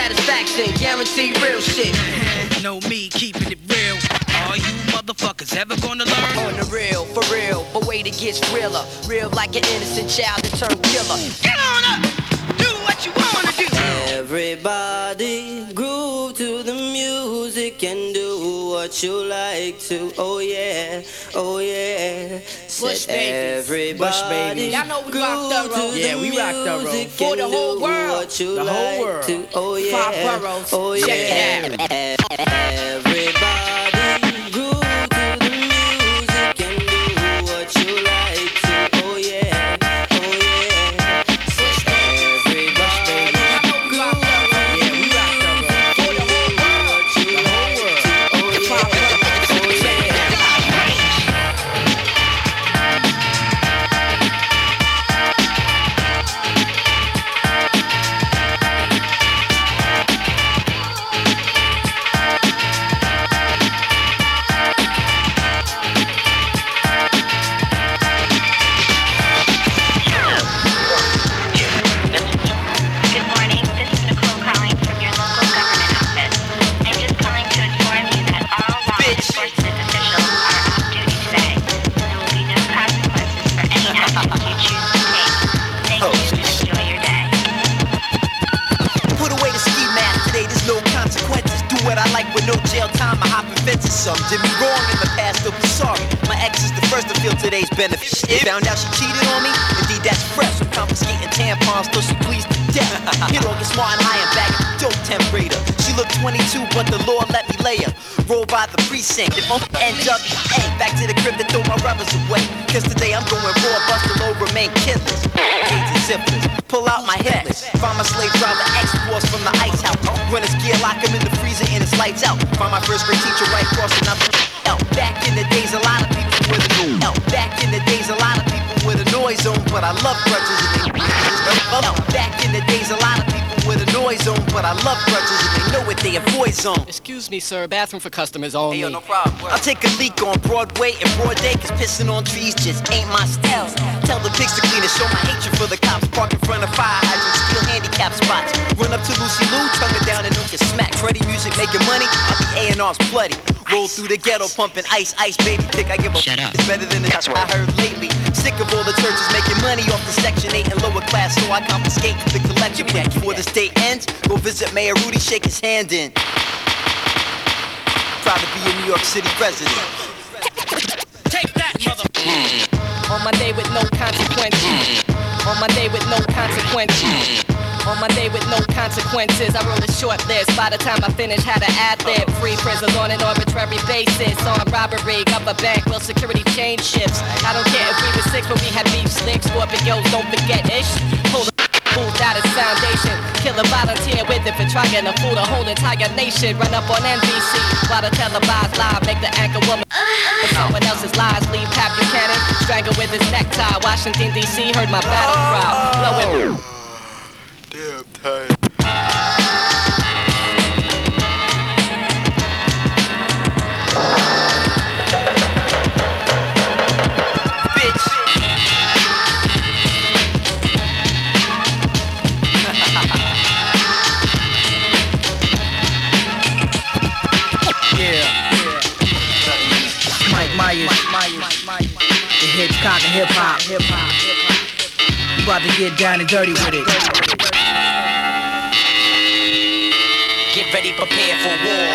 satisfaction, guaranteed real shit. Know me, keeping it real. Are you motherfuckers ever gonna learn? On the real, for real, but wait, it gets realer. Real like an innocent child that turned killer. Get on up, do what you wanna do. Everybody groove to the music and do what you like to. Oh yeah, oh yeah. Bush babies. Everybody Bush babies. Y'all know we rock thorough. Yeah, we rock thorough. For the whole world. The whole world. Oh yeah. 5 boroughs. Oh yeah. Check it out. Everybody groove to the music and do what you like to. Oh yeah. Oh yeah. Everybody groove to the music and do what you like to. Oh yeah. Good morning. This is Nicole calling from your local government office. I'm just calling to inform you that all law enforcement officials are off duty today. There will be no consequences for any actions you choose to take. Thank you and enjoy your day. Put away the ski mask today, there's no consequences. Do what I like with no jail time, I hop and fences. Some did me wrong in the past, they'll be sorry. My ex is the first to feel today's benefits. Found out she cheated on me, indeed that's fresh. I'm confiscating tampons till she pleased to death. Hit all get smart and high and back at the dope 10th grader. She looked 22, but the Lord let me lay her. Roll by the precinct, if I'm NWA. Back to the crib to throw my rubbers away. Cause today I'm going raw, bust low, remain killers. AIDS and syphilis, pull out my hitless. Find my slave driver exports from the ice house. Run his gear, lock him in the freezer and it's lights out. Find my first grade teacher right crossing up the out. Back in the days, a lot of people were the new out. Back in the days, a lot of people were the noise zone, but I love grudges and they out. Back in the days, a lot of people were the noise zone, but I love grudges and they know what they avoid zone. Excuse me, sir. Bathroom for customers only. Hey, yo, no problem. I'll take a leak on Broadway and broad day, cause pissing on trees just ain't my style. Tell the pigs to clean it, show my hatred for the cops. Park in front of fire hydrants, steal handicap spots. Run up to Lucy Lou, tongue her down and don't get smacked. Freddie music making money, I'll be A&R's bloody. Roll through the ghetto pumping ice, ice, baby pick. I give a Shut up. It's better than the I heard lately. Sick of all the churches making money off the Section 8 and lower class, so I confiscate the collection plate. Before the state ends, go visit Mayor Rudy, shake his hand in. Proud to be a New York City resident. Take that, mother. On my day with no consequences. On my day with no consequences. On my day with no consequences, I wrote a short list. By the time I finished, had to ad-lib. Free prisoners on an arbitrary basis. On robbery, up a bank, will security change shifts. I don't care if we were 6, but we had beef slicks. Scorpios, don't forget ish. Pull the moved out of foundation. Kill a volunteer with it for trying to fool the whole entire nation. Run up on NBC while the televised live make the anchor woman. Someone else's lies leave Pat Buchanan strangle with his necktie. Washington D.C. heard my battle cry. Blowing. Damn tight. Mike Myers, the Hitchcock and hip hop. About to get down and dirty with it. Get ready, prepare for war.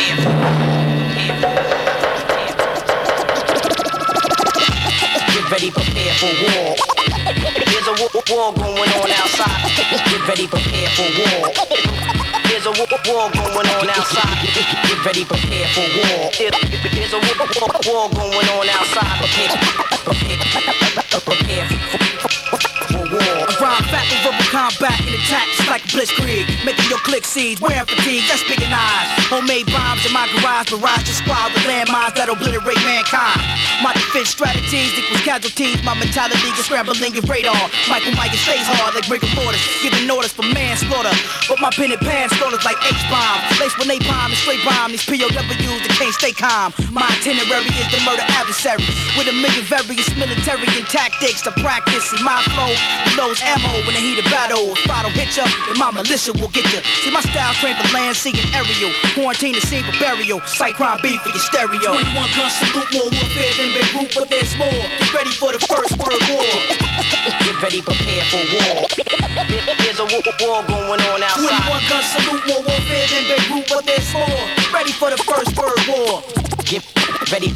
Get ready, prepare for war. There's a war going on outside. Get ready, prepare for war. There's a war going on outside. Get ready, prepare for war. There's a war going on outside. Prepare for war. I rhyme fat with verbal combat and attacks like a blitzkrieg. Making your click seeds, wearing fatigue, that's big and eyes. Homemade bombs in my garage, barrage your squad with landmines that obliterate mankind. My defense strategies equals casualties. My mentality is scrambling your radar. Michael Myers stays hard like rigor mortis, giving orders for manslaughter. But my pen and pan spoilers like H-bomb. Laced with napalm and straight bomb. These POWs that can't stay calm. My itinerary is the murder adversary with a million various military and tactics to practice. See my flow, reloads ammo when the heat of battle. If I don't hit ya, then my militia will get ya. See, my style trained for land, sea, and aerial. Quarantine the scene for burial. Sight crime beef for your stereo. 21 gun salute, more warfare than Beirut, but there's more. Get ready for the first world war. Get ready, prepare for war. There's a war going on outside. 21 gun salute, more warfare than Beirut, but there's more. Get ready for the first world war. Get ready,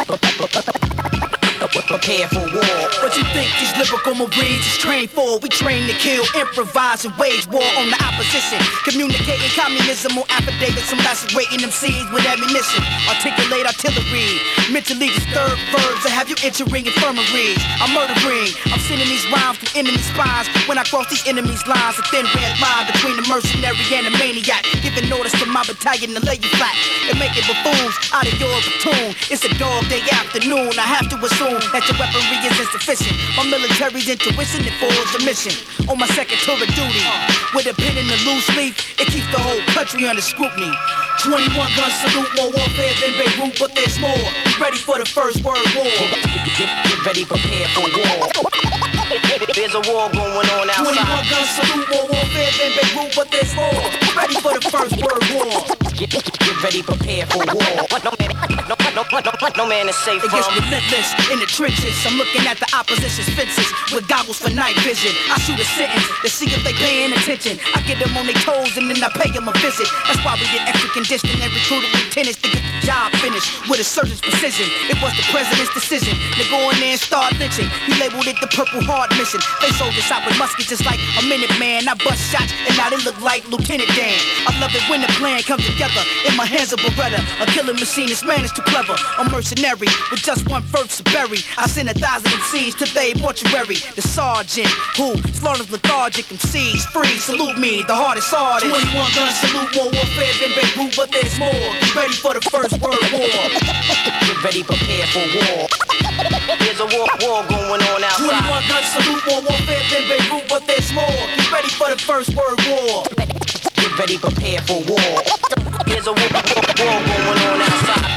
prepare for war. What you think these lyrical marines is trained for? We train to kill, improvise, and wage war on the opposition. Communicating communism on affidavits, I'm lacerating them seeds with ammunition. Articulate artillery, mentally disturbed verbs that have you entering infirmaries. I'm murdering, I'm sending these rhymes through enemy spines. When I cross these enemies' lines, a thin red line between the mercenary and the maniac. Giving orders to my battalion to lay you flat and making buffoons out of your platoon. It's a dog day afternoon, I have to assume that your weaponry is insufficient. My military's intuition informs the mission. On my second tour of duty, with a pin in the loose leaf, it keeps the whole country under scrutiny. 21 gun salute, more warfare than Beirut, but there's more. Be ready for the first world war. Get ready, prepare for war. There's a war going on outside. 21 gun salute, more warfare than Beirut, but there's more. Be ready for the first world war. Get ready, prepare for war. No man is safe It from. gets relentless in the trenches. I'm looking at the opposition's fences with goggles for night vision. I shoot a sentence to see if they paying attention. I get them on their toes and then I pay them a visit. That's why we get extra conditioned and recruited lieutenants to get the job finished with a surgeon's precision. It was the president's decision to go in there and start lynching. He labeled it the Purple Heart Mission. They soldiers out with muskets just like a Minute Man. I bust shots and now they look like Lieutenant Dan. I love it when the plan comes together. In my hands a Beretta, a killing machine. This man is too clever. A mercenary with just one verse to bury. I send 1,000 MCs to their mortuary. The sergeant who slaughters lethargic MCs free. Salute me, the hardest artist. 21 gun salute, more warfare than Beirut, but there's more. Be ready for the first world war. Get ready, prepare for war. There's a war going on outside. 21 gun salute, more warfare than Beirut, but there's more. Be ready for the first world war. Get ready, prepare for war. There's a war going on outside.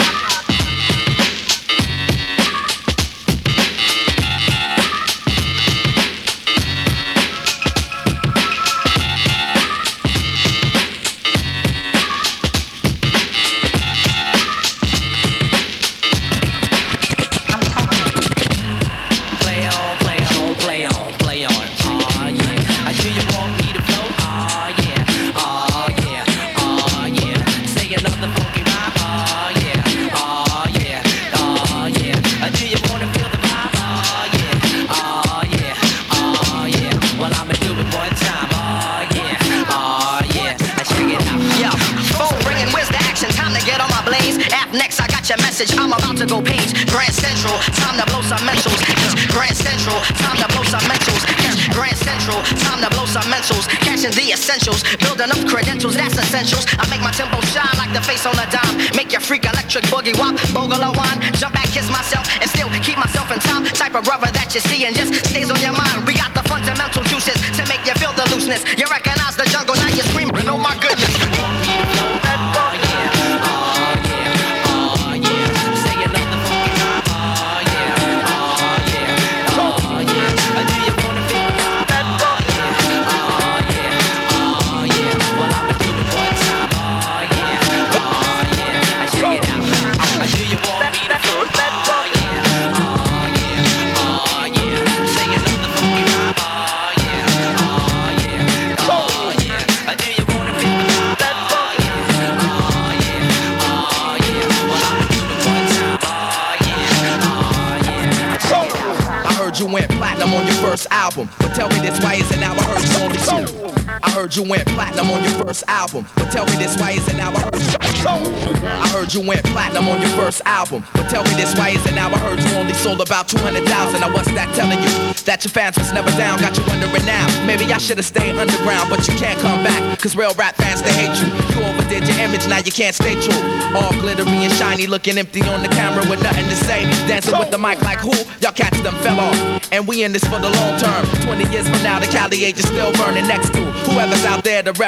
Next, I got your message. I'm about to go page. Grand Central, time to blow some mentals. Grand Central, time to blow some mentals. Grand Central, time to blow some mentals. Cashing the essentials, building up credentials. That's essentials. I make my tempo shine like the face on a dime. Make your freak electric boogie wop, bogle a wine. Jump back, kiss myself, and still keep myself in time. Type of rubber that you see and just stays on your mind. We got the fundamental juices to make you feel the looseness. You recognize the jungle, now you scream. Oh my goodness. You went platinum on your first album, but tell me this, why is it now I heard you only two? I heard you went platinum on your first album, but tell me this, why is it now I heard you? I heard you went platinum on your first album, but tell me this, why is it now I heard you only sold about 200,000? Now what's that telling you? That your fans was never down, got you wondering now. Maybe I should've stayed underground, but you can't come back, cause real rap fans, they hate you. You overdid your image, now you can't stay true. All glittery and shiny, looking empty on the camera with nothing to say. Dancing with the mic like who? Y'all cats them fell off. And we in this for the long term. 20 years from now, the Cali age is still burning next to whoever's out there to rep through.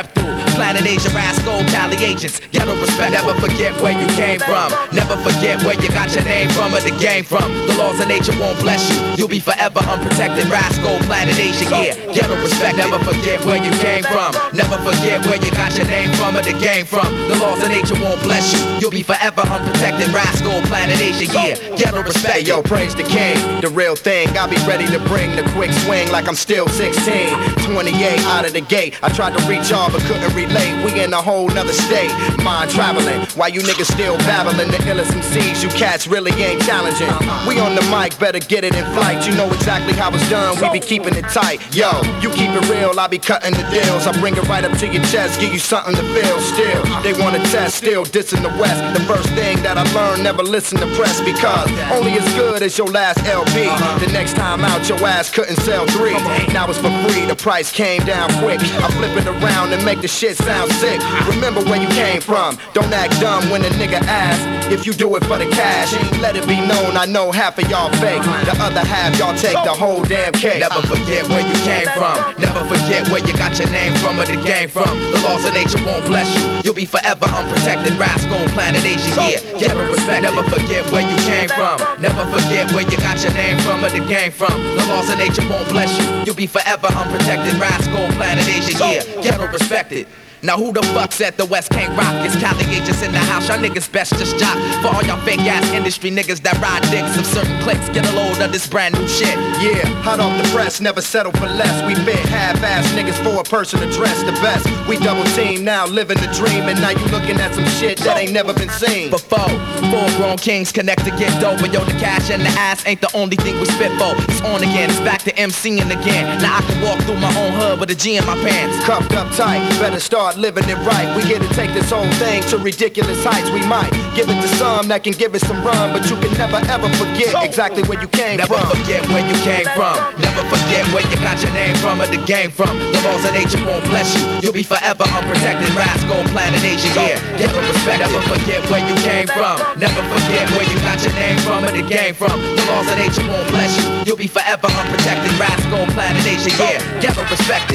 Planet Asia, Rascal, Cali agents. Ghetto respect, never forget where you came from. Never forget where you got your name from or the game from. The laws of nature won't bless you. You'll be forever unprotected. Rascal, Planet Asia, yeah. Ghetto respect, never forget where you came from. Never forget where you got your name from or the game from. The laws of nature won't bless you. You'll be forever unprotected. Rascal, Planet Asia, yeah. Ghetto respect, yo, praise the king, the real thing. I'll be ready to bring the quick swing like I'm still 16. 28 out of the gate. I tried to reach y'all but couldn't relate. We in a whole nother state. Mind traveling. Why you niggas still babbling? The illest MCs, you cats really ain't challenging. We on the mic, better get it in flight. You know exactly how it's done. We be keeping it tight. Yo, you keep it real, I be cutting the deals. I bring it right up to your chest, give you something to feel. Still, they wanna test, still dissing the West. The first thing that I learned, never listen to press, because only as good as your last LP. The next time out, your ass couldn't sell 3. Now it's for free, the price came down quick. I flip it around and make the shit sound sick. Remember where you came from. Don't act dumb when a nigga asks if you do it for the cash. Let it be known, I know half of y'all fake. The other half, y'all take the whole damn cake. Never forget where you came from. Never forget where you got your name from or the game from. The laws of nature won't bless you. You'll be forever unprotected. Rascal, Planet Asia, yeah. Ghetto respect, never forget where you came from. Never forget where you got your name from or the game from. The laws of nature won't bless you. You'll be forever unprotected. Rascal, Planet Asia, yeah. Ghetto respected. Now who the fuck said the West can't rock? It's Cali agents in the house, y'all niggas best just jock. For all y'all fake ass industry niggas that ride dicks of certain clicks, get a load of this brand new shit. Yeah, hot off the press, never settle for less. We been half-ass niggas for a person to dress the best. We double team now, living the dream, and now you looking at some shit that ain't never been seen. Before, 4 grown kings connect to get dope, but yo, the cash and the ass ain't the only thing we spit for. It's on again, it's back to MCing again. Now I can walk through my own hood with a G in my pants. Cuffed up tight, better start living it right. We here to take this whole thing to ridiculous heights. We might give it to some that can give it some run, but you can never ever forget exactly where you came never from. Never forget where you came from. Never forget where you got your name from or the game from. The laws of nature won't bless you. You'll be forever unprotected. Rascal, Planet Asia, yeah. Give it respect. Never forget where you came from. Never forget where you got your name from or the game from. The laws of nature won't bless you. You'll be forever unprotected. Rascal, Planet Asia, yeah. Give it respect.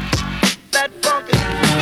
That funky.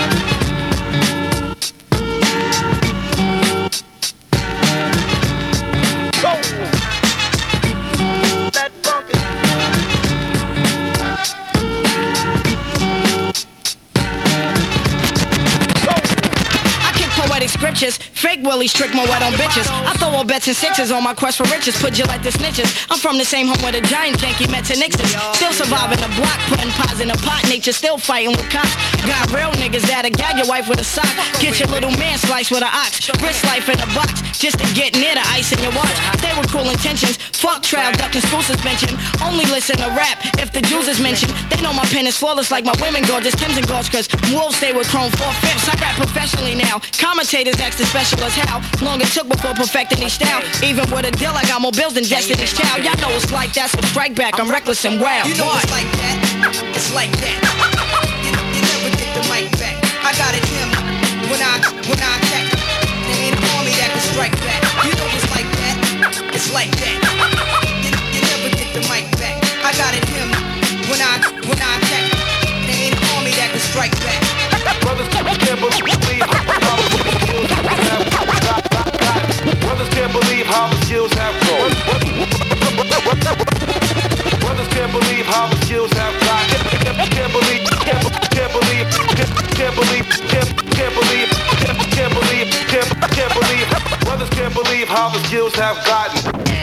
Scriptures, fake willies trick my wet on bitches. I throw all bets and sixes on my quest for riches. Put you like the snitches. I'm from the same home where the giant janky Mets and Nixons. Still surviving the block, putting pies in a pot. Nature still fighting with cops. Got real niggas that'll gag your wife with a sock. Get your little man sliced with an ox. Wrist life in a box, just to get near the ice in your watch. They were cool intentions. Fuck trial, ducking school suspension. Only listen to rap if the Jews is mentioned. They know my pen is flawless like my women gorgeous. Tims and Gauze, cause wolves stay with chrome 4/5. I rap professionally now. Commentators ask the specialist how long it took before perfecting each style. Even with a deal, I got more bills than Destiny's Child. Y'all know it's like that, so strike back. I'm reckless and wild. You know it's like that. It's like that. You never get the mic back. I got it him when I attack. There ain't an army that can strike back. You know it's like that. It's like that. You never get the mic back. I got it him when I attack. There ain't an army that can strike back. Brothers can't believe how the skills have grown. Brothers can't believe how the skills have gotten. Can't believe. Brothers can't believe how the skills have gotten.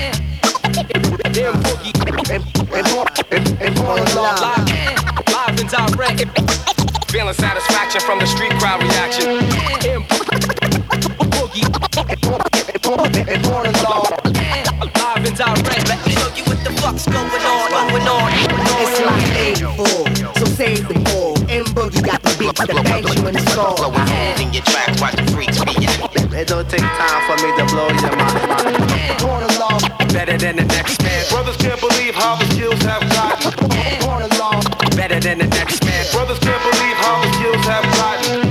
Damn Boogie and born live and direct. Feeling satisfaction from the street crowd reaction. Boogie and born live and direct. Let me show you what the fuck's going on. It's like 8-4, so save the ball. And Boogie got the beat that bangs you in the skull. In your tracks, watch the freaks be at. It don't take time for me to blow your mind. Born along, better than the next man. Brothers can't believe how the skills have gotten. born along, Better than the next man. Brothers can't believe how the skills have gotten.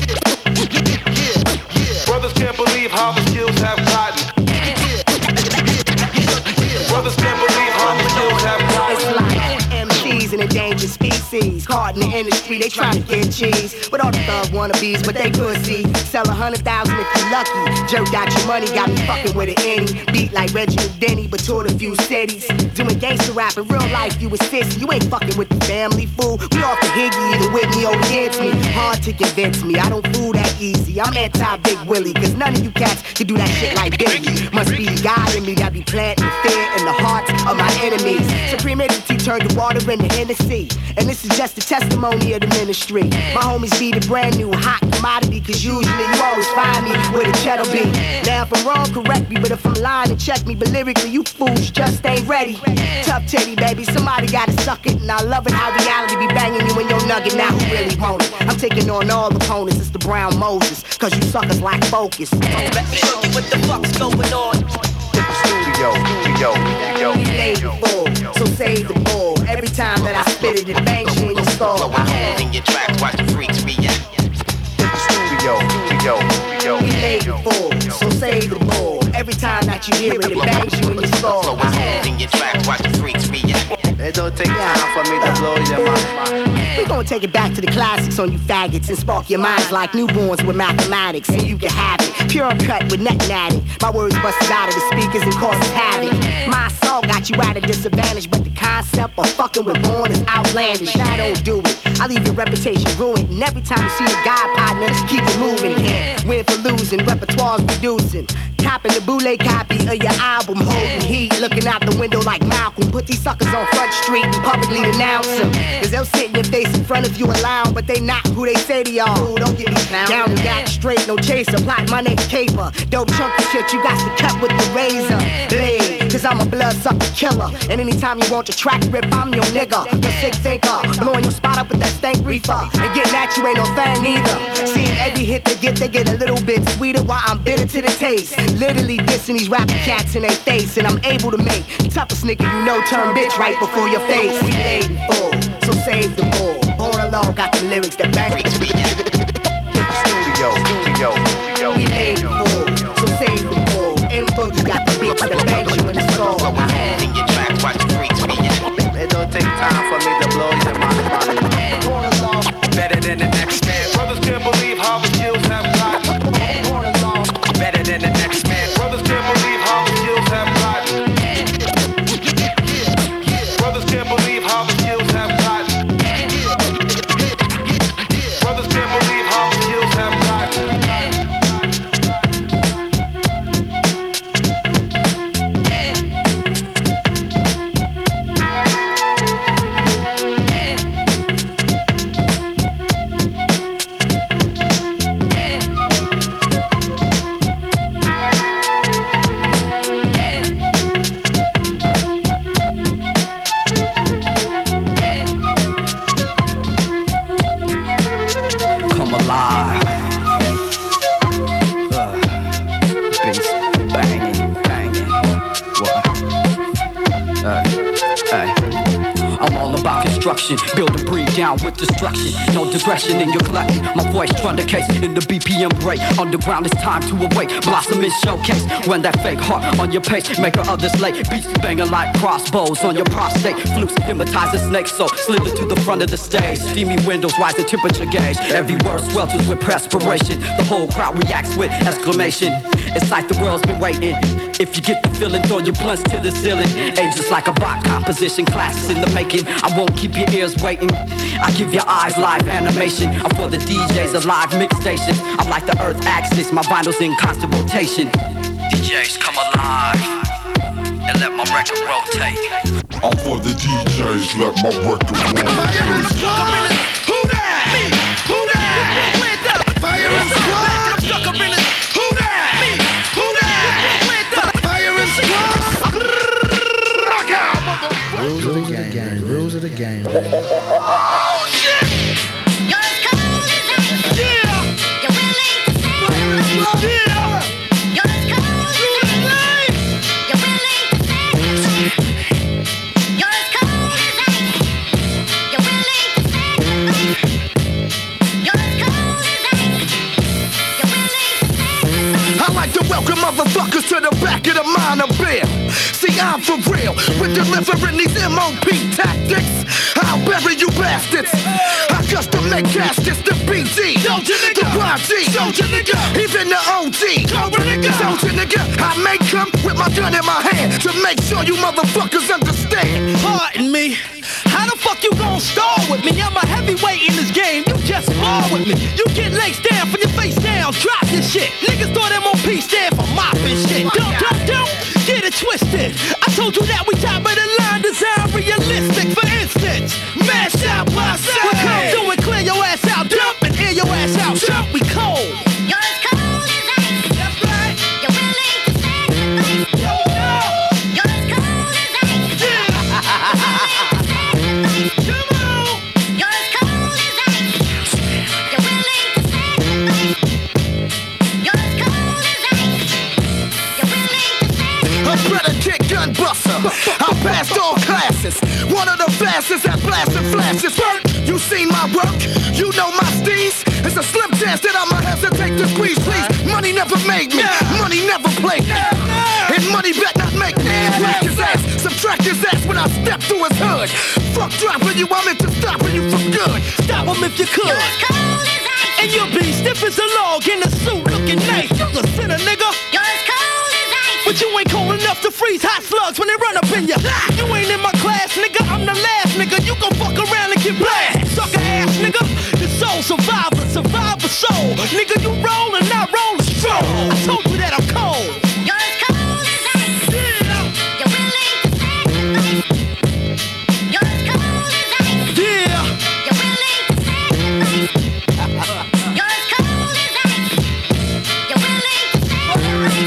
Brothers can't believe how the skills have gotten. Brothers can't believe how the skills have gotten. it's like MCs an endangered species. card in the industry, they trying to get cheese. With all the thug wannabes, but they pussy. Sell 100,000 if you lucky. Jerked out your money, got me fucking with an any. Beat like Reginald Denny, but toured a few cities. Doing gangster rap in real life, you a sissy. You ain't fucking with the family, fool. We off the Higgy, either with me or against me. Hard to convince me, I don't fool that easy. I'm anti-Big Willie, cause none of you cats can do that shit like Biggie. Must be the God in me that be planting fear in the hearts of my enemies. Supreme entity turned the water into Hennessy. And this is just a testimony of the ministry. My homies be the brand new hot commodity, cause usually you always find me with a cheddar beat. Now if I'm wrong, correct me, but if I'm lying, check me. But lyrically, you fools just ain't ready. Tough titty, baby, somebody gotta suck it. And I love it how reality be banging you in your nugget. Now who really want it? I'm taking on all opponents, it's the brown Moses. Cause you suckers lack focus. Let me show you what the fuck's going on. Studio. We laid the full, so save the bull. Every time that I spit it, it bangs you in your skull. Blowing holes in your tracks, watch the freaks react. Studio. We laid the full, so save the bull. Every time that you hear it, it bangs you in your skull. Blowing holes in your tracks, watch the freaks react. It don't take time for me to blow your mind. We gon' take it back to the classics on you faggots and spark your minds like newborns with mathematics. And you can have it, pure cut with nothing added. My words busted out of the speakers and causes havoc. My song got you at a disadvantage, but the concept of fucking with born is outlandish. I don't do it, I leave your reputation ruined. And every time you see a guy partner, just keep it moving. Yeah, win for losing, repertoire's reducing. Copping the bootleg copy of your album, holding heat, looking out the window like Malcolm. Put these suckers on Front Street and publicly denounce them. Cause they'll sit in your face in front of you and loud, but they not who they say they are. Ooh, don't get me down and back straight, no chaser. Plot my name's Caper. Dope chunky shit, you got to cut with the razor blade. Cause I'm a bloodsucker killer. And anytime you want your track rip, I'm your nigga. The sick thinker, blowing your spot up with that stank reefer. And getting at you ain't no thing either. Seeing every hit they get a little bit sweeter while I'm bitter to the taste. Literally dissing these rapping cats in their face. And I'm able to make the toughest nigga you know turn bitch right before your face. We laid in full, so save the bull. Born alone, got the lyrics that bang. Studio. We laid in full, so save the bull. Info, you got the beat that bangs you in the skull. In your tracks, watch the freaks react. It don't take time for me to blow your mind. Born alone, Better than the next man. Brothers can't believe how the skills have gotten. born alone. Better than the next man. Brothers can't believe how the skills have gotten. Brothers can't believe how the skills have gotten. Brothers can't believe how the skills have gotten. Come alive. Bass banging. What? Hey. I'm all about construction, build and breathe down with destruction. No digression in your glutton. My voice trying to case in the BPM break. Underground, it's time to awake. Blossom is showcase. When that fake heart on your pace, make her others late. Beats banging like crossbows on your prostate. Flukes hypnotize the snake, so slither to the front of the stage. Steamy windows, rising temperature gauge. Every word swelters with perspiration. The whole crowd reacts with exclamation. It's like the world's been waiting. If you get the feeling, throw your blunts to the ceiling. Ages like a bot composition, classes in the making. I won't keep your ears waiting. I give your eyes live animation. I'm for the DJs of live mix stations. I'm like the earth axis, my vinyl's in constant rotation. DJs come alive and let my record rotate. I'm for the DJs, let my record rotate. Who that? Me. Who that? With the fire and squad. I'm stuck up in it. Who that? Me. Who that? With the fire and squad. Rock out. Rules of the game. Rules of the game. Oh shit! You're as cold as ice. Yeah. You're willing to sacrifice. Yeah. You're as cold as ice. You're willing to sacrifice. You're as cold as ice. You're willing to sacrifice. You're as cold as ice. You're willing to sacrifice. I like to welcome motherfuckers to the back of the minor beer. See, I'm for real with delivering these MOP tactics. I'll bury you bastards. I custom make caskets, the BG, the YG, even the OG. Soldier nigga, I make come with my gun in my hand to make sure you motherfuckers understand. Pardon me. How the fuck you gon' stall with me? I'm a heavyweight in this game, you just fall with me. You get laced down from your face down, drop this shit. Niggas thought MOP stand for mopping shit. Don't get it twisted. I told you that we top of the line, design realistic. For instance, mash out my side. We come through and clear your ass out, dump and air your ass out. Jump, we cold. You're as cold as ice. That's right. You're willing to sacrifice. You're as cold as ice. Come on. You're as cold as ice. You're willing to sacrifice. You're as cold as ice. You're willing to sacrifice. A predicate gun buster. I passed all classes. One of the fastest at blasting flashes. You seen my work? You know my steez? It's a slim chance that I'ma hesitate to squeeze, please. Money never made me. Money never played me. And money bet not make me. Rack his ass, subtract his ass when I step through his hood. Fuck dropping you, I'm into stopping you for good. Stop him if you could. You're as cold as ice. And you'll be stiff as a log in a suit looking nice. You're a sinner, nigga. You're as cold as ice. But you ain't cold enough to freeze hot slugs when they run up in ya. You ain't in my class, nigga. I'm the last nigga. You gon' fuck around and get blasted. Sucker ass, nigga. The soul survivor, survivor soul. Nigga, you roll and I roll a stroll. I told you that I'm cold. You're as cold as ice. You're willing to sacrifice. You're as cold as ice. Yeah. You're willing to sacrifice. You're as cold as ice. You're willing to sacrifice.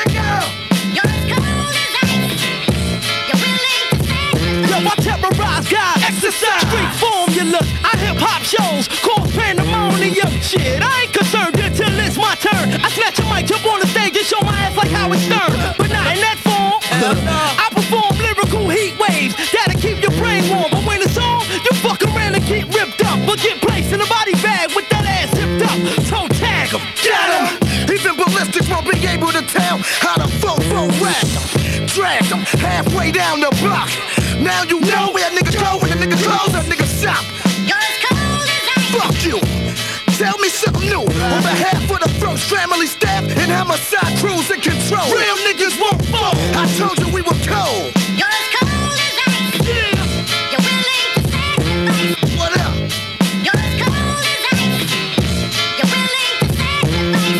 You're as cold as ice. You're willing to sacrifice. Yo, I terrorize guys. Exercise. Street formula. I hip-hop shows. Cause pandemonium. Shit, I ain't concerned until it's my turn. I snatch a mic, jump on the stage and show my ass like Howard Stern. But not in that form. I perform lyrical heat waves that'll keep your brain warm. But when it's on, you fuck around and get ripped up. But get placed in a body bag with that ass zipped up. Toe tag 'em. Get him! Even ballistics won't be able to tell how to fofo rap them. Drag them halfway down the block. Now you know where niggas go when the niggas close, that nigga stop. You're as cold as ice. Fuck you! Tell me something new. On behalf of the Frost family staff and homicide crews in control. Real niggas won't fall. I told you we were cold. You're as cold as ice. You're willing to sacrifice. What up? You're as cold as ice. You're willing to sacrifice.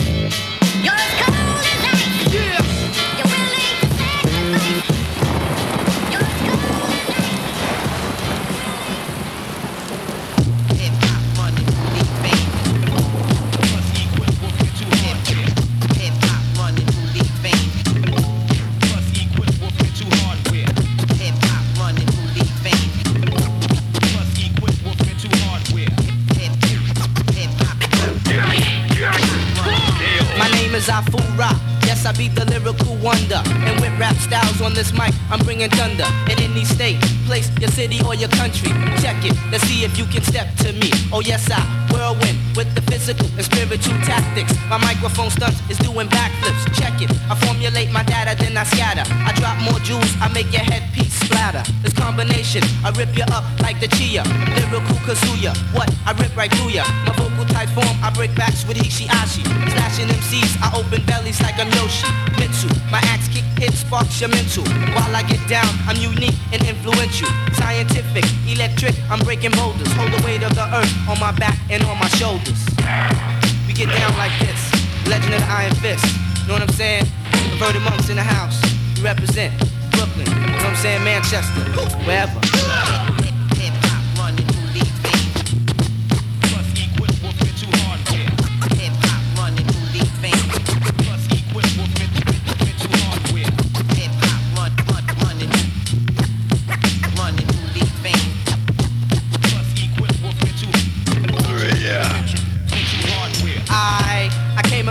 You're as cold as ice. You're willing to sacrifice. You're as cold as ice. Hip-hop running through these veins. Plus equip will get too hard. Hip-hop running through these veins. Plus equip will get too hardware. Hip-hop running through these veins. Plus equip will get too hardware. My name is Afura. Yes, I be the lyrical wonder. And with rap styles on this mic, I'm bringing thunder. In any state, place, your city or your country. Check it, let's see if you can step to me. Oh yes, I whirlwind with the physical and spiritual tactics. My microphone stunts is doing backflips. Check it, I formulate my data, then I scatter. I drop more jewels, I make your headpiece splatter. This combination, I rip you up like the Chia. Lyrical Kazuya, what? I rip right through ya. My vocal type form, I break backs with Hishiashi. Slashing MCs, I open bellies like I'm Yoshi. Mitsu, my axe kick hit sparks your mental. While I get down, I'm unique and influential. Scientific, electric, I'm breaking boulders. Hold the weight of the earth on my back and on my shoulders. We get down like this. Legend of the Iron Fist. Know what I'm saying? Converted monks in the house. We represent Brooklyn. You know what I'm saying? Manchester. Wherever. Hip-hop running through these veins. Plus equip will get too hardware. Hip-hop running through these veins. Plus equip will get too hardware. Hip-hop running through these veins. Plus equip will get too hardware. I came up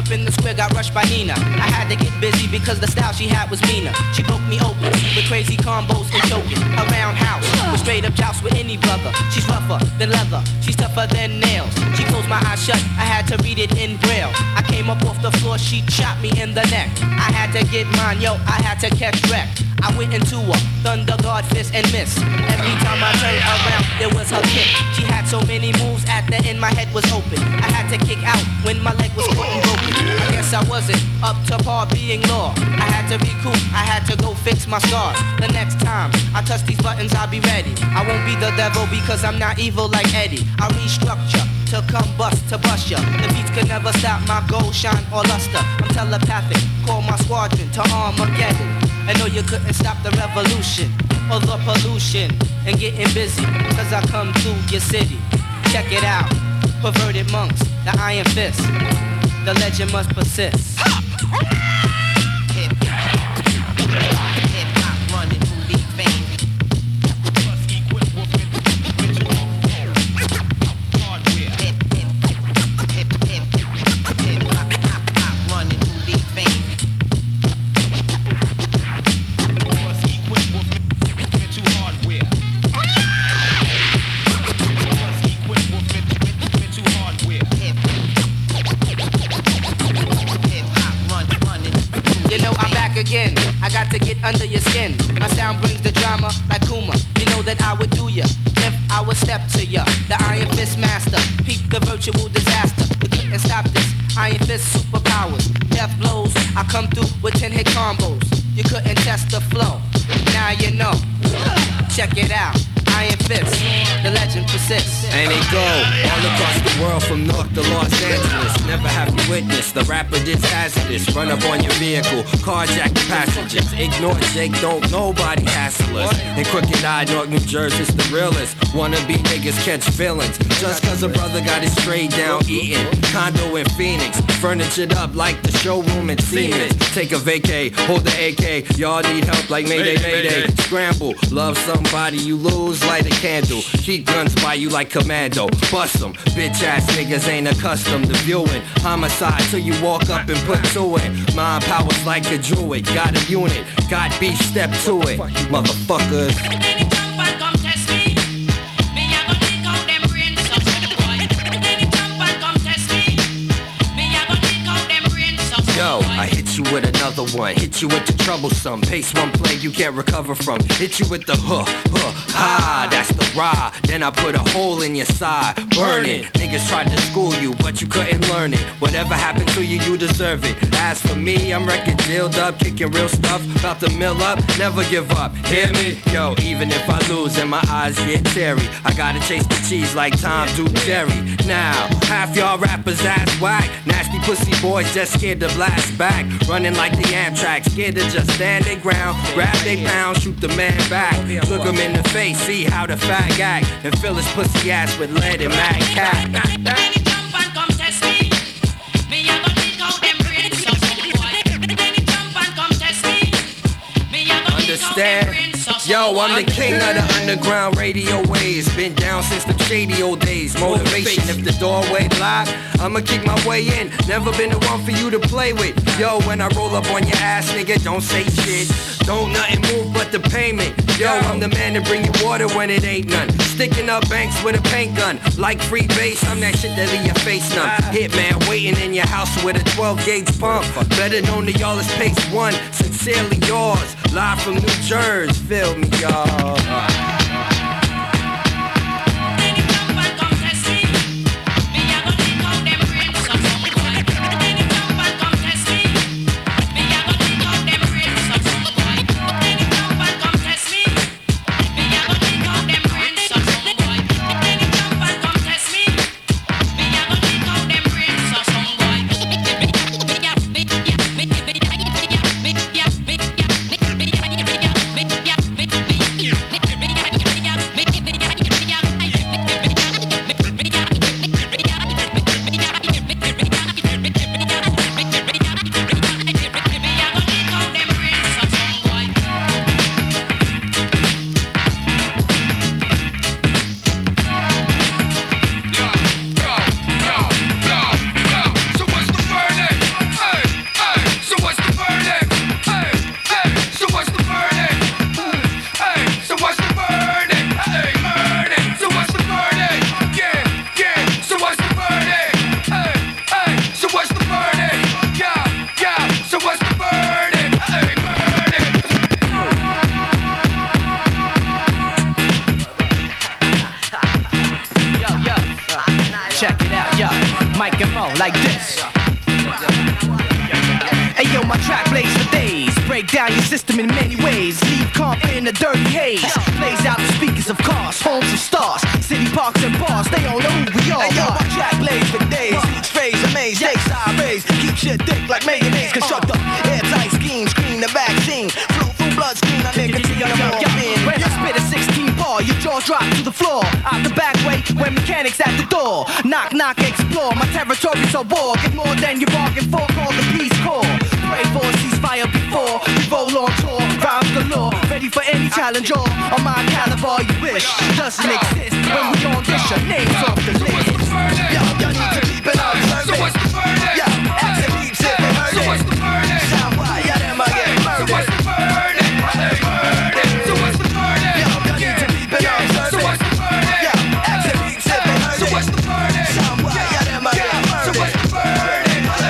up in the square, got rushed by Nina. I had to get busy because the style she had was meaner. She broke me open with crazy combos and choking. A roundhouse with straight up joust with any brother. She's rougher than leather, she's tougher than nails. She closed my eyes shut, I had to read it in braille. I came up off the floor, she chopped me in the neck. I had to get mine, yo, I had to catch wreck. I went into a thunder guard fist and missed. Every time I turned around, there was her kick. She had so many moves at the end, my head was open. I had to kick out when my leg was caught and broken. I guess I wasn't up to par being law. I had to recoup, I had to go fix my scars. The next time I touch these buttons, I'll be ready. I won't be the devil because I'm not evil like Eddie. I'll restructure to come bust to bust ya. The beats could never stop my gold shine or luster. I'm telepathic, call my squadron to Armageddon. I know you couldn't stop the revolution or the pollution and getting busy, cause I come to your city. Check it out, perverted monks, the iron fist, the legend must persist. Again, I got to get under your skin. My sound brings the drama like Kuma. You know that I would do ya if I would step to ya. The Iron Fist master, peep the virtual disaster. We couldn't stop this Iron Fist superpowers. Death blows, I come through with 10-hit combos. You couldn't test the flow, now you know. Check it out, Iron Fist, the legend persists. And it go all across the world from North to Los Angeles. Never have you witnessed the rapper this hazardous. Run up on your vehicle, carjack the passengers. Ignore Jake, don't nobody hassle us. In Crooked Eye, North New Jersey, it's the realest. Wannabe niggas catch feelings. Just cause a brother got his straight down eating. Condo in Phoenix, furnitured up like the showroom in Siemens. Take a vacay, hold the AK. Y'all need help like Mayday, Mayday. Scramble, love somebody you lose, light a candle. Keep guns by you like commando. Bust them, bitch ass niggas ain't accustomed to viewing homicide till you walk up and put to it. Mind powers like a druid, got a unit, got beef, step to it. Motherfuckers. Yo, I hit you with another one. Hit you with the troublesome. Pace one play you can't recover from. Hit you with the ha, that's the rah. Then I put a hole in your side. Burn it. Niggas tried to school you, but you couldn't learn it. Whatever happened to you, you deserve it. As for me, I'm record dealed up, kicking real stuff. About to mill up, never give up. Hear me? Yo, even if I lose and my eyes get teary, I gotta chase the cheese like Tom do Jerry. Now, half y'all rappers ass whack. Nasty pussy boys just scared to blast back, running like the Amtrak, scared to just stand their ground, grab they pound, shoot the man back, look him in the face, see how the fag act, and fill his pussy ass with lead and mad cat. Understand? Yo, I'm the king of the underground radio waves. Been down since the shady old days. Motivation, if the doorway locked, I'ma keep my way in. Never been the one for you to play with. Yo, when I roll up on your ass, nigga, don't say shit. Don't nothing move but the payment. Yo, I'm the man to bring you water when it ain't none. Sticking up banks with a paint gun. Like free base, I'm that shit that leave your face numb. Hitman waiting in your house with a 12-gauge pump. Better known to y'all as Pace One. Sincerely yours, live from New Jersey. Feel me, y'all. like this. Hey yo, my track plays for days. Break down your system in many ways. Leave comp in a dirty haze. Plays out the speakers of cars, homes of stars, city parks and bars. They all know who we are. Hey yo, my track plays for days. Each phase amaze, next side raise. Keep shit thick like mayonnaise. Construct a airtight scheme, screen the vaccine. Flow through bloodstream, I nigga to your when I spit a 16 bar, your jaws drop to the floor. Out the back way, when mechanics at the door. Knock, knock, explore. My territory's a war. Get more than you bargained for. Call the Peace Corps. Pray for a ceasefire before we roll on tour. Rhymes galore, ready for any challenge or on my caliber you wish. Doesn't exist when we on this. Your name's off the list. Yo, you need to keep it up. So what's the verdict? Yo, accent keeps it. So what's the verdict? Sound why, yeah, them I get murdered. So what's the verdict? So what's the verdict? Yo, you need to keep it up. So what's the verdict? Yo, accent keeps it. So what's the verdict? Sound why, yeah, them I get murdered. So what's the verdict?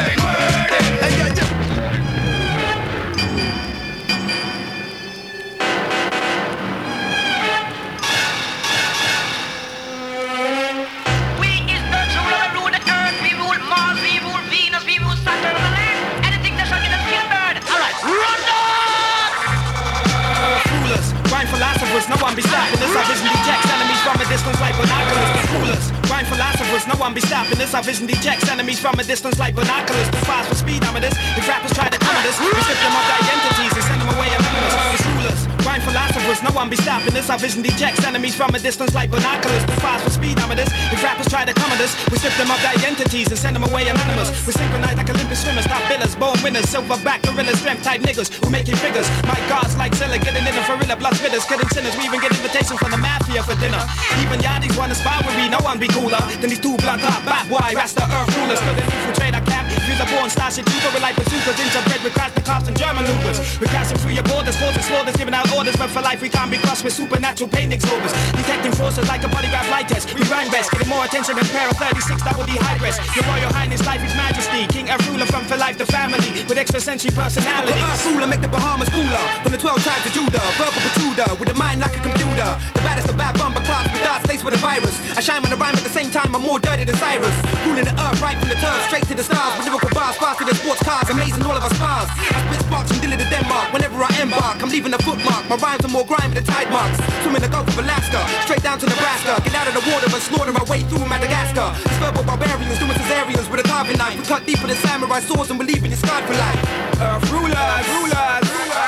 No one be stopping this, our vision detects enemies from a distance like binoculars. Rulers, rhyme philosophers, no one be stopping this, our vision detects enemies from a distance like binoculars. The fires for speedometers, if rappers try to come at us, we strip them of their identities and send them away anonymous. It's rulers, rhyme philosophers, no one be stopping this, our vision detects enemies from a distance like binoculars. The fires for speedometers, if rappers try to come at us, we strip them of their identities and send them away anonymous. We synchronize like Olympic swimmers, not billers, born winners, silverback gorilla strength type niggas who making figures. My gods like Zilla, getting in them for real blood spitters, killing sinners. We even get invitations from the mafia for dinner. Even Yardis wanna spy with me, no one be cooler than these two blunt top bad boy Rasta earth rulers. Couldn't infiltrate our camp. Feel the born stash it, you go with like bazookas, interbred with crash the cops and German loopers. We're crashing through your borders, forcing slaughters, giving out orders, but for life we can't be crossed with supernatural pain exhibitors. Detecting forces like a polygraph light test. We rhyme best, getting more attention than pair of 36 double D high rest. Your Royal Highness, life is majesty. King Earth ruler from for life, the family with extrasensory personality. Earth ruler make the Bahamas cooler. From the 12 tribes of Judah, verbal protruder with a mind like a computer. The baddest of bad bomber clouds with darts laced with a virus. I shine when I rhyme at the same time, I'm more dirty than Cyrus. Ruling the earth right from the turf straight to the stars. With lyrical bars faster than sports cars, amazing all of our spars. I spit sparks from Dillon to Denmark. Whenever I embark, I'm leaving a footmark. My rhymes are more grimy than tide marks. Swimming the Gulf of Alaska, straight down to Nebraska. Get out of the water and slaughter our way through Madagascar. These verbal barbarians doing cesareans with a carving knife. We cut deeper than samurai swords and we're leaving you scarred for life. Rulers, rulers,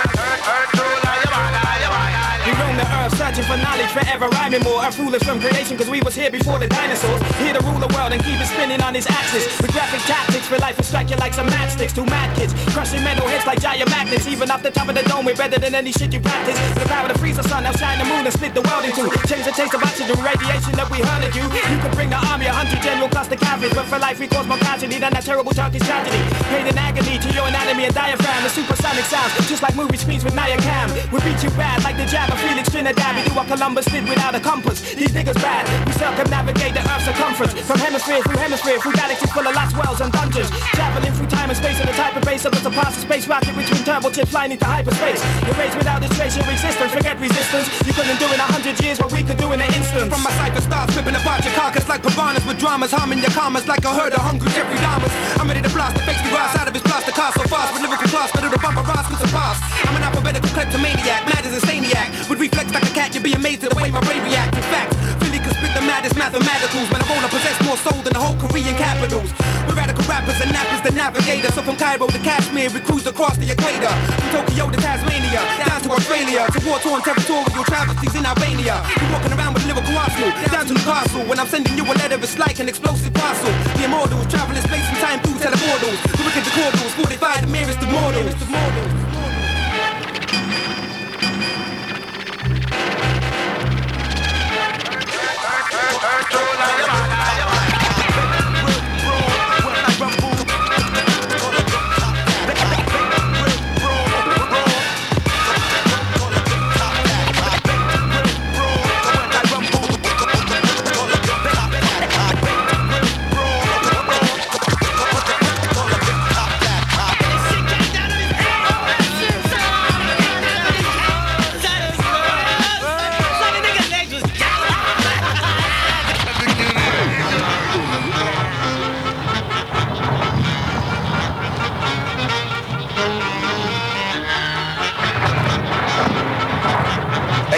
we roam the earth searching for knowledge, forever rhyming more. Earth rulers from creation, cause we was here before the dinosaurs. Here to rule the world and keep it spinning on his axis. With graphic tactics, for life will strike you like some matchsticks. Two mad kids, crushing metal hits like giant magnets. Even off the top of the dome, we're better than any shit you practice. With the power to freeze the sun, now shine the moon and split the world in two. Change the taste of oxygen, radiation that we hurled you. You could bring the army, 100 general plus the cavalry. But for life we cause more tragedy than that terrible Turkish tragedy. Pain and agony to your anatomy and diaphragm. The supersonic sounds, just like movie screens with Nia Cam. We beat you bad like the jab of Felix Trinidad. We do what Columbus did without a compass. These niggas bad, we circumnavigate the Earth's circumference. From hemisphere, through galaxies full of lost wells and dungeons. Traveling through time and space in the type of base of us a past space rocket between turbo chips flying into hyperspace. You're raised without this racial resistance, forget resistance. You couldn't do in 100 years what we could do in an instant. From my cypher stars flipping apart your carcass like piranhas with dramas, harming your commas like a herd of hungry Jeffrey Dahmers. I'm ready to blast the fakes we rise out of his plaster car so fast with lyrical class, but it'll bump a rise with the past. I'm an alphabetical kleptomaniac, mad as a saniac. With reflex like a cat, you'd be amazed at the way my brain reacts. In fact, Philly could spit the maddest mathematicals. When I roll, I possess more soul than the whole Korean capitals. We're radical rappers and nappers, the navigator. So from Cairo to Kashmir, we cruise across the equator. From Tokyo to Tasmania, down to Australia, to war-torn territorial travesties in Albania. We're walking around with a lyrical arsenal, down to Newcastle. When I'm sending you a letter, it's like an explosive parcel. The immortals travel in space and time through teleportals. The wicked, the cordials, 45, the merest of mortals.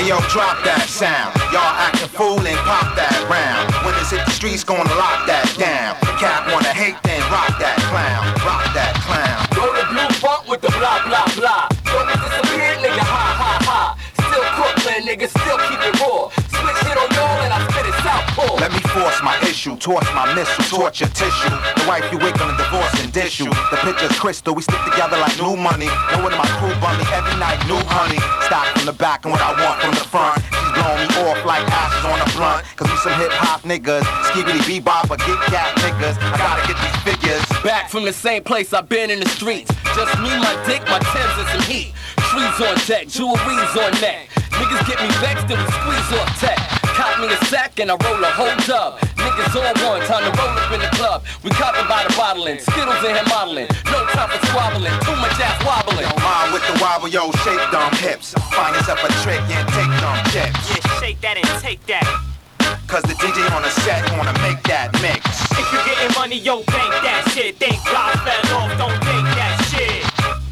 Hey yo, drop that sound. Y'all acting fool and pop that round. When it's hit the streets, gonna lock that down. The cat wanna hate, then rock that clown. Rock that clown. Go to blue funk with the blah blah blah. Don't disappear, nigga, ha ha ha. Still Brooklyn, nigga, still keep it raw. Switch hit on y'all and I spit it southpaw. Let me force my issue, torch my missile, torture tissue. The wife you wake on a divorce and dish you. The picture's crystal, we stick together like new money. No one in my crew bum me every night, new honey. Stock from the back and what I want from the front. She's blowing me off like ashes on a blunt. Cause we some hip hop niggas, skibbity bebop or get cat niggas. I gotta get these figures. Back from the same place I've been in the streets. Just me, my dick, my Timbs and some heat. Trees on deck, jewelry's on neck. Niggas get me vexed and we squeeze off tech. Cop me a sack and I roll a whole dub. Niggas on one, time to roll up in the club. We copping by the bottling, Skittles in here modeling. No time for squabbling, too much ass wobbling. Mom with the wobble, yo, shake them hips. Find yourself a trick and take them chips. Yeah, shake that and take that. Cause the DJ on the set wanna make that mix. If you getting money, yo, bank that shit. Think God fell off, don't think that shit.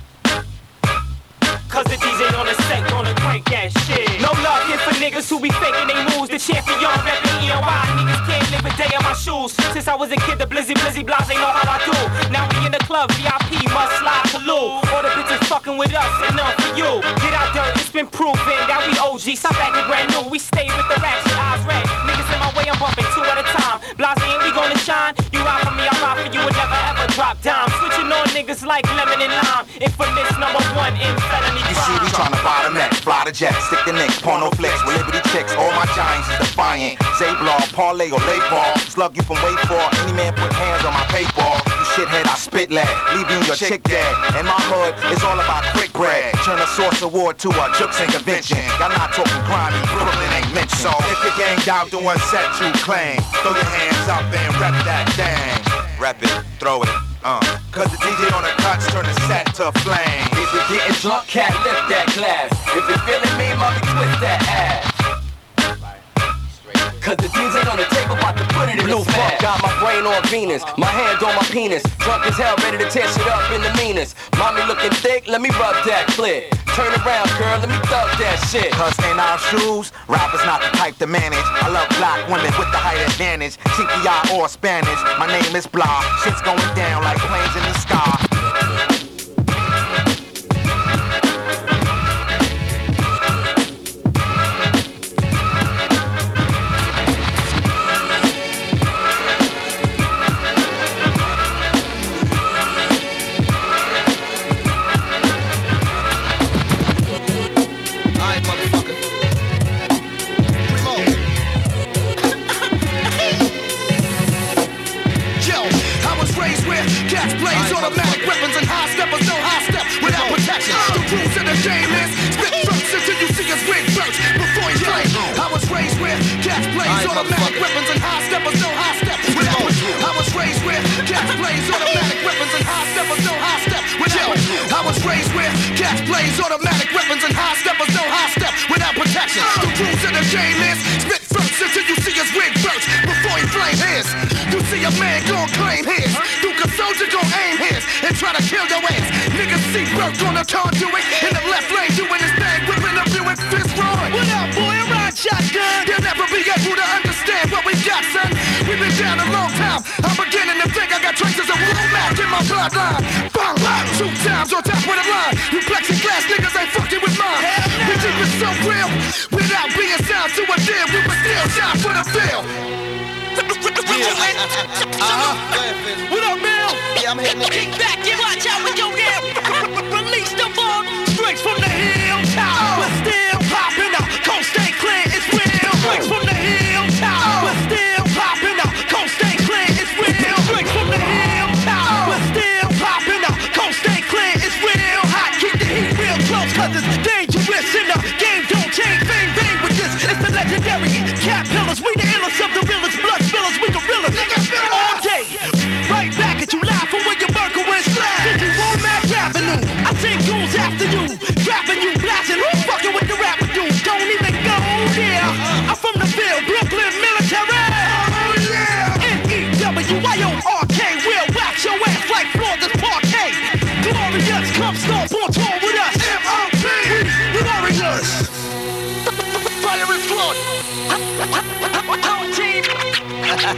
Cause the DJ on the set gonna crank that shit. No love here for niggas who be faking they moves. The champion reppin' EOI. Niggas can't live a day in my shoes. Since I was a kid, the blizzy blase know how I do. Now we in the club, VIP must slide to Lou. All the bitches fucking with us and none for you. Get out there, it's been proven that we OG. Stop acting brand new, we stay with the ratchet eyes red. Niggas in my way, I'm bumping two at a time. Blase ain't we gonna shine? You ride for me, I ride for you and never ever drop down. Switching on niggas like lemon and lime. Infamous #1 in felony. You see, we tryna bottom X, fly the jet, stick the nicks, porno flicks, with Liberty chicks. All my giants is defiant. Zayblaw, parlay or lay ball. Slug you from way far. Any man put hands on my paper. You shithead, I spit lag, leaving your chick dead. In my hood, it's all about quick bread. Turn a source award to a jokes and convention. Y'all not talking grimy, Brooklyn ain't mentioned. So if you gang out doing set you claim, throw your hands up and rep that thing. Rep it, throw it. Cause the DJ on the cuts turn the set to flame. If you're getting drunk, cat, lift that glass. If you're feeling me, mommy, twist that ass. Cause the DJ on the table about to put it in blue funk. Got my brain on Venus, my hand on my penis. Drunk as hell, ready to tear shit up in the meanest. Mommy looking thick, let me rub that clit. Turn around, girl, let me thug that shit. Cause in our shoes, rappers not the type to manage. I love black women with the height advantage. Chinky eye or Spanish, my name is Blah. Shit's going down like planes in the sky. Cats blaze automatic weapons and high steppers, no high step without protection. The rules of the game is spit first until you see us win first before you play. I was raised with cats blaze automatic weapons and high steppers, no high step without protection. I was raised with cats blaze automatic weapons and high steppers, no high step without protection. I was raised with cats blaze automatic weapons and high steppers, no high step without protection. The rules of the game is spit first until you see us win first before you flame his. You see a man gon' claim his. Duke a soldier gon' aim his and try to kill your ass. Niggas see Burke on the conduit in the left lane doing his thing, whipping up you with fist rolling. What up, boy? I'm ride shotgun. They'll never be able to understand what we got, son. We've been down a long time. I'm beginning to think I got traces of Womack in my bloodline. Bang, 2 times on top of the line. You plexiglass niggas ain't fucking with mine. We keep it so real. Without being signed to a deal, we would still shine for the field. What up, Mel? Yeah, I'm hitting it. Kick back and watch out with your hair. Release the bomb straight from the hilltop. We're still popping up. Coast stay clear, it's real. Straight from the hilltop. We're still popping up. Coast stay clear, it's real. Straight from the hilltop. We're still popping up. Coast stay clear, it's real. Hot, keep the heat real close, cause it's dangerous in the game. Don't change, bang with this. It's the legendary Cat Pillars. We the illest of the realest. Blood spillers, we gorillas. All day, right back at you live from where your burger went. Did you Womack Avenue? I take goons after you, rapping you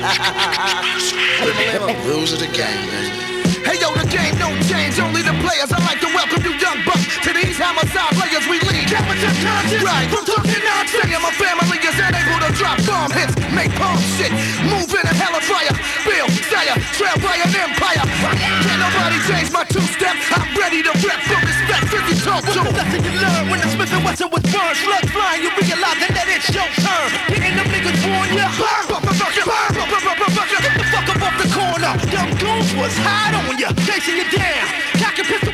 Rules of the game, man. Hey yo, the game don't change, only the players. I like to welcome you young bucks to these homicide players we lead. Capital conscious, right? From talking nonsense. My family is unable to drop bomb hits, make bomb shit, move in a hell of fire. Bill, Sire, trail by an empire. Can't nobody change my two-step. I'm ready to rep for respect. 50 talk to lesson you learn when the Smith and Wesson was burned. Slugs flying, you realize that it's your turn. Hitting them niggas born, yeah. Burn, get the fuck up off the corner. Them goons was hot on ya, chasing you down. Cock a pistol